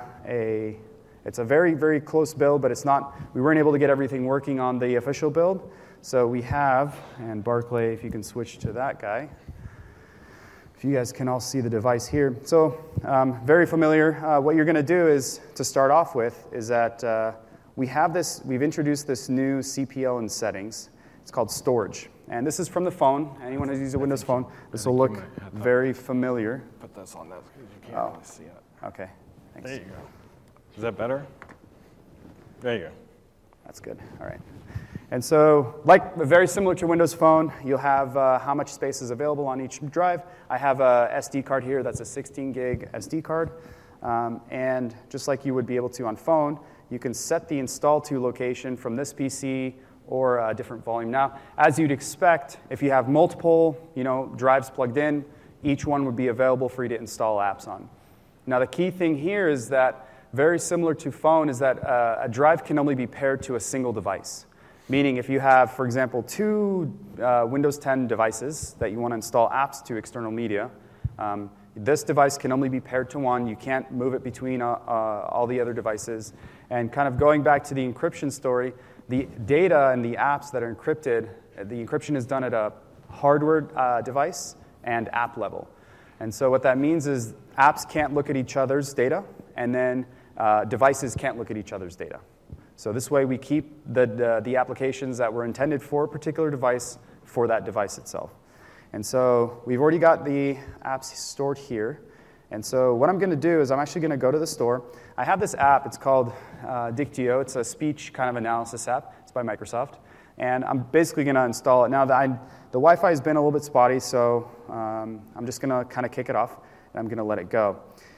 it's a very, very close build, but we weren't able to get everything working on the official build. So we have, and Barclay, if you can switch to that guy. If you guys can all see the device here. So very familiar. What you're going to do is, to start off with, is that we've introduced this new CPL in settings. It's called storage. And this is from the phone. Anyone who's used a Windows phone, this will look very familiar. Put this on this because you can't really see it. Okay. Thanks. There you go. Is that better? There you go. That's good. All right. And so, very similar to Windows Phone, you'll have how much space is available on each drive. I have a SD card here that's a 16 gig SD card. And just like you would be able to on phone, you can set the install to location from this PC or a different volume. Now, as you'd expect, if you have multiple drives plugged in, each one would be available for you to install apps on. Now, the key thing here is that, very similar to phone, is that a drive can only be paired to a single device. Meaning if you have, for example, two Windows 10 devices that you want to install apps to external media, this device can only be paired to one. You can't move it between all the other devices. And kind of going back to the encryption story, the data and the apps that are encrypted, the encryption is done at a hardware device and app level. And so what that means is apps can't look at each other's data, and then devices can't look at each other's data. So this way we keep the applications that were intended for a particular device for that device itself. And so we've already got the apps stored here. And so what I'm going to do is I'm actually going to go to the store. I have this app. It's called Dictio. It's a speech kind of analysis app. It's by Microsoft. And I'm basically going to install it. Now, the Wi-Fi has been a little bit spotty, so I'm just going to kind of kick it off, and I'm going to let it go.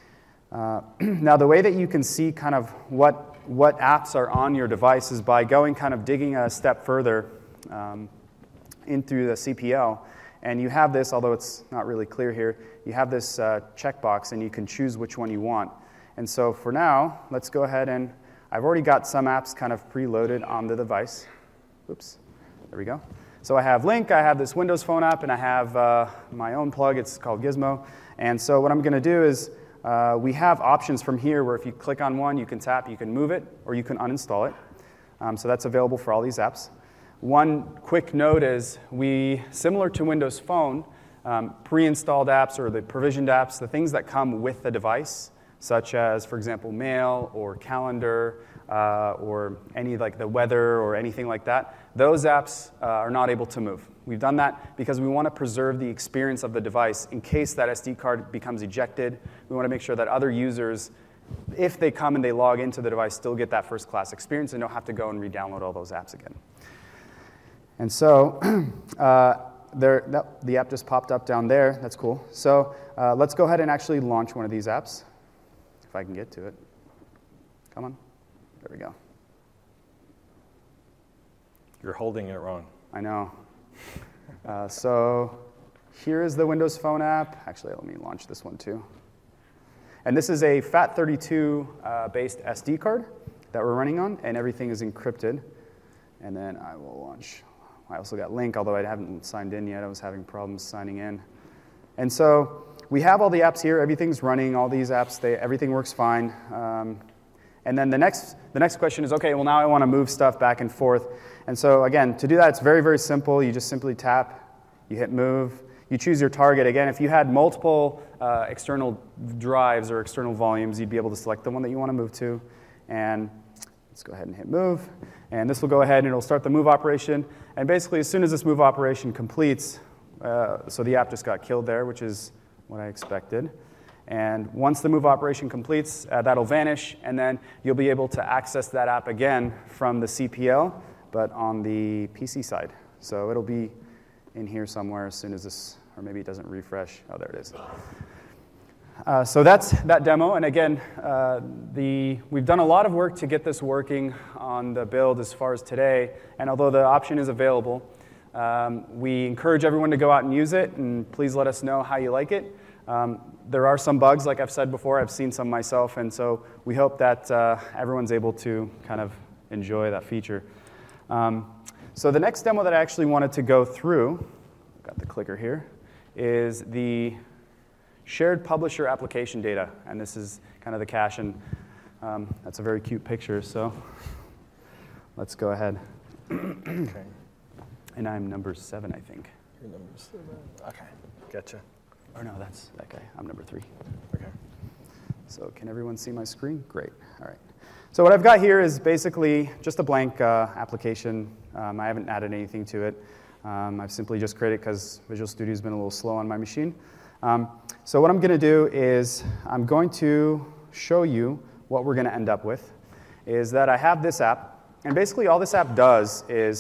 Now, the way that you can see kind of what apps are on your device is by digging a step further in through the CPL. And you have this, although it's not really clear here, you have this checkbox, and you can choose which one you want. And so for now, let's go ahead and I've already got some apps kind of preloaded on the device. Oops, there we go. So I have Link, I have this Windows Phone app, and I have my own plug. It's called Gizmo. And so what I'm going to do is we have options from here where if you click on one, you can tap, you can move it, or you can uninstall it. So that's available for all these apps. One quick note is similar to Windows Phone, pre-installed apps or the provisioned apps, the things that come with the device, such as, for example, Mail or Calendar or any like the weather or anything like that, those apps are not able to move. We've done that because we want to preserve the experience of the device in case that SD card becomes ejected. We want to make sure that other users, if they come and they log into the device, still get that first-class experience and don't have to go and re-download all those apps again. And so the app just popped up down there. That's cool. So let's go ahead and actually launch one of these apps, if I can get to it. Come on. There we go. You're holding it wrong. I know. So here is the Windows Phone app. Actually, let me launch this one too. And this is a FAT32-based SD card that we're running on, and everything is encrypted. And then I will launch. I also got Link, although I haven't signed in yet. I was having problems signing in. And so we have all the apps here. Everything's running. All these apps, everything works fine. And then the next question is, okay, well, now I want to move stuff back and forth. And so, again, to do that, it's very, very simple. You just simply tap. You hit move. You choose your target. Again, if you had multiple external drives or external volumes, you'd be able to select the one that you want to move to. And let's go ahead and hit move. And this will go ahead and it'll start the move operation. And basically, as soon as this move operation completes, so the app just got killed there, which is what I expected. And once the move operation completes, that'll vanish, and then you'll be able to access that app again from the CPL, but on the PC side. So it'll be in here somewhere as soon as this, or maybe it doesn't refresh. Oh, there it is. So that's that demo. And again, we've done a lot of work to get this working on the build as far as today. And although the option is available, we encourage everyone to go out and use it. And please let us know how you like it. There are some bugs, like I've said before. I've seen some myself. And so we hope that everyone's able to kind of enjoy that feature. So the next demo that I actually wanted to go through, got the clicker here, is the shared publisher application data, and this is kind of the cache, and that's a very cute picture, so let's go ahead. Okay. And I'm number 7, I think. You're number 7. Okay, gotcha. Or no, that's that guy. I'm number 3. Okay. So can everyone see my screen? Great. All right. So what I've got here is basically just a blank application. I haven't added anything to it. I've simply just created it because Visual Studio has been a little slow on my machine. So what I'm going to do is I'm going to show you what we're going to end up with, is that I have this app. And basically all this app does is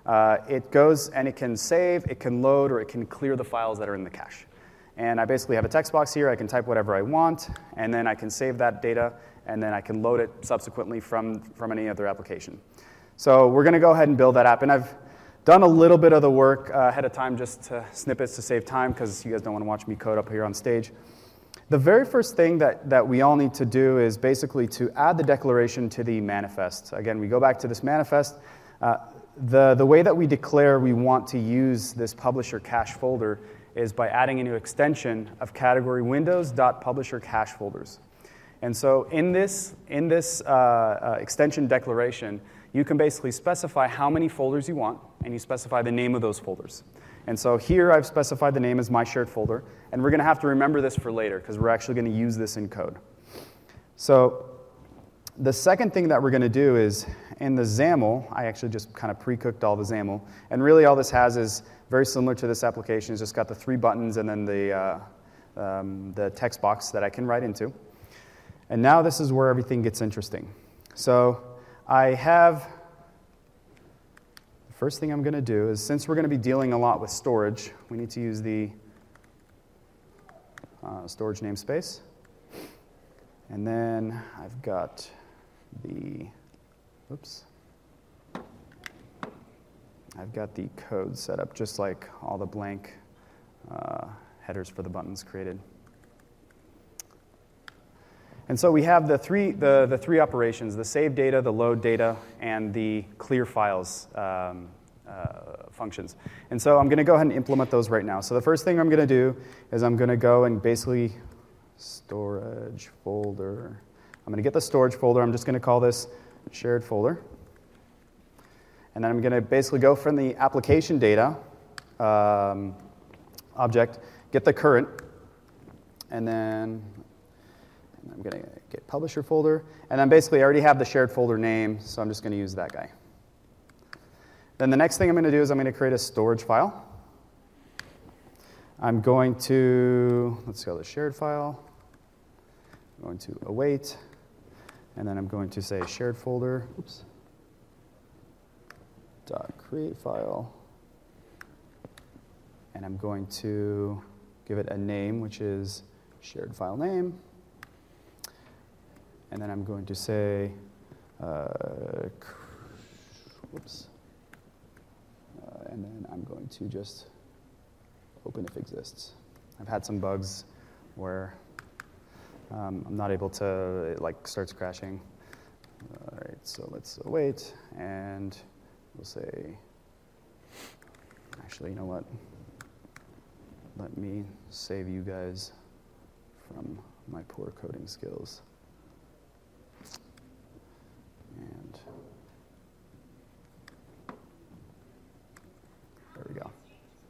it goes and it can save, it can load, or it can clear the files that are in the cache. And I basically have a text box here. I can type whatever I want, and then I can save that data, and then I can load it subsequently from any other application. So we're going to go ahead and build that app. And I've done a little bit of the work ahead of time, just snippets to save time, because you guys don't want to watch me code up here on stage. The very first thing that we all need to do is basically to add the declaration to the manifest. Again, we go back to this manifest. The way that we declare we want to use this publisher cache folder is by adding a new extension of category windows.publisher cache folders. And so in this extension declaration, you can basically specify how many folders you want, and you specify the name of those folders. And so here I've specified the name as my shared folder, and we're going to have to remember this for later, because we're actually going to use this in code. So the second thing that we're going to do is, in the XAML, I actually just kind of pre-cooked all the XAML, and really all this has is very similar to this application. It's just got the 3 buttons and then the text box that I can write into. And now this is where everything gets interesting. So I have, the first thing I'm going to do is, since we're going to be dealing a lot with storage, we need to use the storage namespace. And then I've got the, I've got the code set up just like all the blank headers for the buttons created. And so we have the three operations: the save data, the load data, and the clear files functions. And so I'm going to go ahead and implement those right now. So the first thing I'm going to do is I'm going to go and basically storage folder. I'm going to get the storage folder. I'm just going to call this shared folder. And then I'm going to basically go from the application data object, get the current, and then I'm going to get publisher folder. And then basically I already have the shared folder name, so I'm just going to use that guy. Then the next thing I'm going to do is I'm going to create a storage file. I'm going to, let's go to the shared file. I'm going to await. And then I'm going to say shared folder. Dot create file. And I'm going to give it a name, which is shared file name. And then I'm going to say, and then I'm going to just open if exists. I've had some bugs where I'm not able to, it like starts crashing. All right, so let's await, and we'll say, actually, you know what? Let me save you guys from my poor coding skills. And there we go.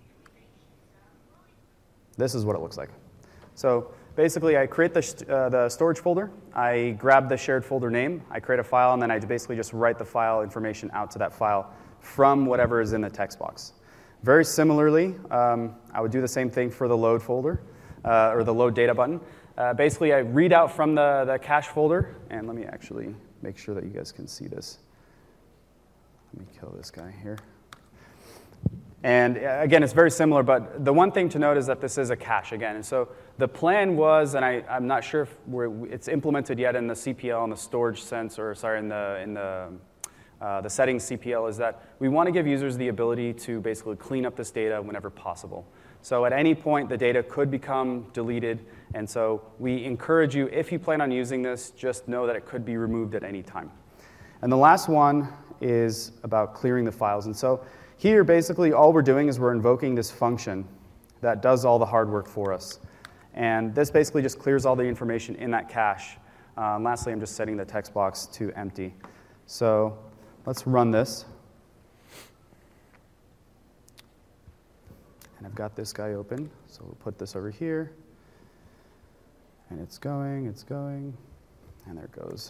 This is what it looks like. So basically, I create the storage folder. I grab the shared folder name. I create a file, and then I basically just write the file information out to that file from whatever is in the text box. Very similarly, I would do the same thing for the load folder, or the load data button. Basically, I read out from the cache folder, and let me actually make sure that you guys can see this. Let me kill this guy here. And again, it's very similar, but the one thing to note is that this is a cache again. And so the plan was, and I'm not sure if it's implemented yet in the CPL in the storage sense, or sorry, in the settings CPL, is that we want to give users the ability to basically clean up this data whenever possible. So at any point, the data could become deleted, and so we encourage you, if you plan on using this, just know that it could be removed at any time. And the last one is about clearing the files. And so here, basically, all we're doing is we're invoking this function that does all the hard work for us. And this basically just clears all the information in that cache. Lastly, I'm just setting the text box to empty. So let's run this. And I've got this guy open, so we'll put this over here. And it's going, and there it goes.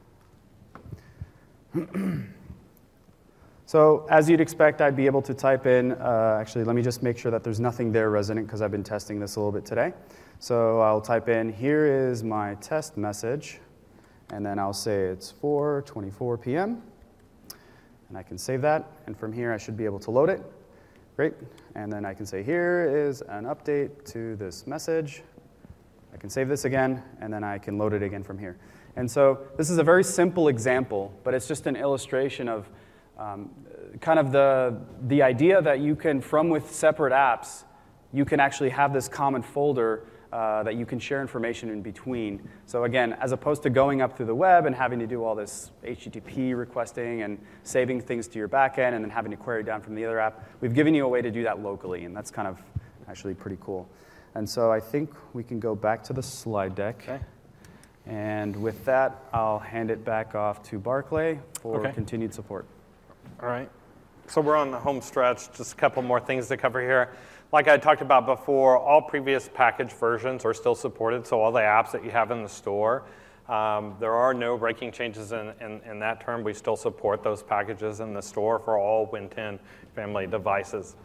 So as you'd expect, I'd be able to type in, actually, let me just make sure that there's nothing there resident, because I've been testing this a little bit today. So I'll type in, here is my test message, and then I'll say it's 4:24 p.m. And I can save that, and from here I should be able to load it. Great, and then I can say here is an update to this message. I can save this again, and then I can load it again from here. And so this is a very simple example, but it's just an illustration of kind of the idea that you can, from with separate apps, you can actually have this common folder that you can share information in between. So again, as opposed to going up through the web and having to do all this HTTP requesting and saving things to your backend and then having to query down from the other app, we've given you a way to do that locally, and that's kind of actually pretty cool. And so I think we can go back to the slide deck. Okay. And with that, I'll hand it back off to Barclay for continued support. All right. So we're on the home stretch. Just a couple more things to cover here. Like I talked about before, all previous package versions are still supported, so all the apps that you have in the store, there are no breaking changes in that term. We still support those packages in the store for all Win 10 family devices.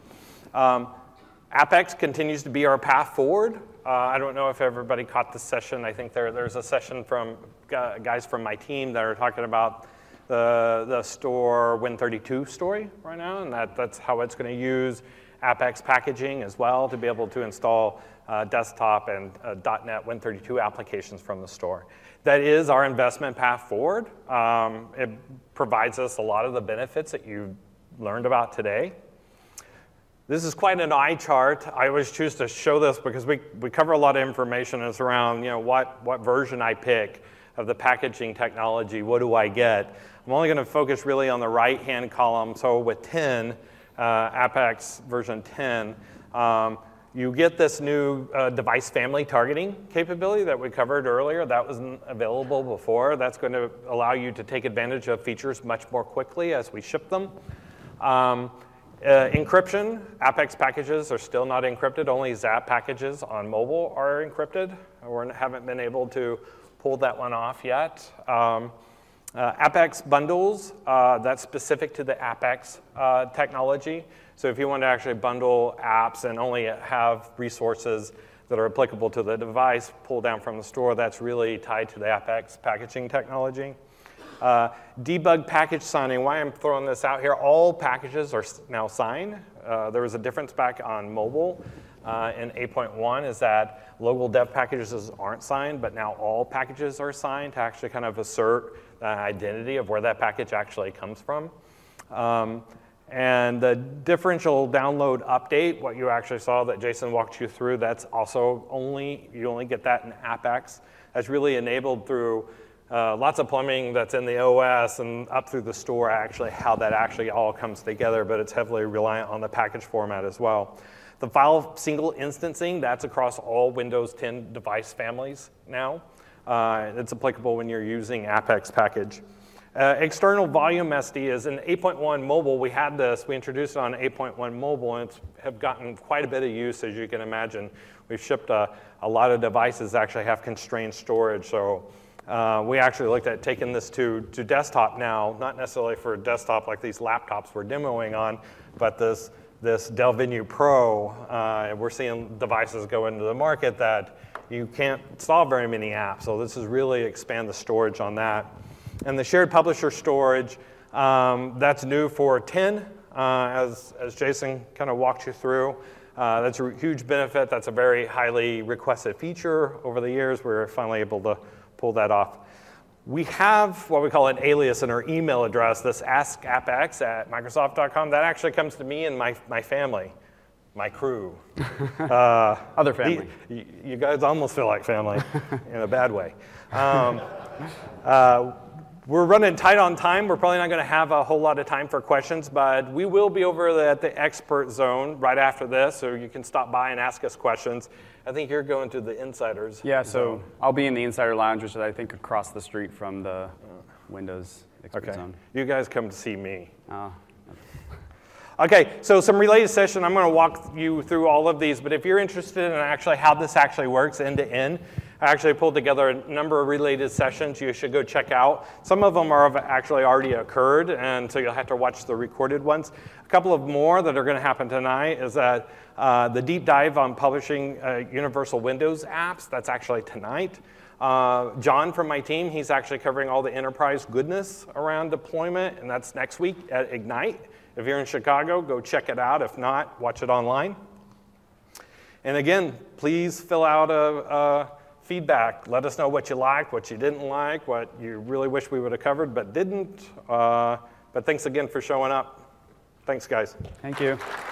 AppX continues to be our path forward. I don't know if everybody caught the session. I think there's a session from guys from my team that are talking about the store Win32 story right now, and that's how it's going to use AppX packaging as well to be able to install desktop and .NET Win32 applications from the store. That is our investment path forward. It provides us a lot of the benefits that you learned about today. This is quite an eye chart. I always choose to show this because we cover a lot of information. It's around what version I pick of the packaging technology. What do I get? I'm only going to focus really on the right-hand column. So with 10, AppX version 10, you get this new device family targeting capability that we covered earlier. That wasn't available before. That's going to allow you to take advantage of features much more quickly as we ship them. Encryption, AppX packages are still not encrypted. Only Zap packages on mobile are encrypted. We haven't been able to pull that one off yet. AppX bundles, that's specific to the AppX technology. So if you want to actually bundle apps and only have resources that are applicable to the device, pull down from the store, that's really tied to the AppX packaging technology. Debug package signing, why I'm throwing this out here, all packages are now signed. There was a difference back on mobile in 8.1 is that local dev packages aren't signed, but now all packages are signed to actually kind of assert the identity of where that package actually comes from. And the differential download update, what you actually saw that Jason walked you through, that's also you only get that in AppX. That's really enabled through lots of plumbing that's in the OS and up through the store, actually how that actually all comes together, but it's heavily reliant on the package format as well. The file single instancing, that's across all Windows 10 device families now. It's applicable when you're using AppX package. External volume SD is in 8.1 mobile. We had this, we introduced it on 8.1 mobile, and it's have gotten quite a bit of use, as you can imagine. We've shipped a lot of devices that actually have constrained storage, so we actually looked at taking this to desktop now, not necessarily for desktop like these laptops we're demoing on, but this Dell Venue Pro, we're seeing devices go into the market that you can't install very many apps, so this is really expand the storage on that. And the shared publisher storage, that's new for 10, as Jason kind of walked you through. That's a huge benefit. That's a very highly requested feature over the years. We're finally able to pull that off. We have what we call an alias in our email address, this askappx@microsoft.com. That actually comes to me and my family, my crew. Other family. You guys almost feel like family in a bad way. We're running tight on time. We're probably not going to have a whole lot of time for questions, but we will be over at the expert zone right after this, so you can stop by and ask us questions. I think you're going to the insiders. Yeah, so I'll be in the insider lounge, which is, I think, across the street from the Windows expert zone. You guys come to see me. Okay, so some related session. I'm going to walk you through all of these, but if you're interested in actually how this actually works end to end, I actually pulled together a number of related sessions you should go check out. Some of them have actually already occurred, and so you'll have to watch the recorded ones. A couple of more that are going to happen tonight is that the deep dive on publishing Universal Windows apps, that's actually tonight. John from my team, he's actually covering all the enterprise goodness around deployment, and that's next week at Ignite. If you're in Chicago, go check it out. If not, watch it online. And again, please fill out a feedback. Let us know what you liked, what you didn't like, what you really wish we would have covered but didn't. But thanks again for showing up. Thanks, guys. Thank you.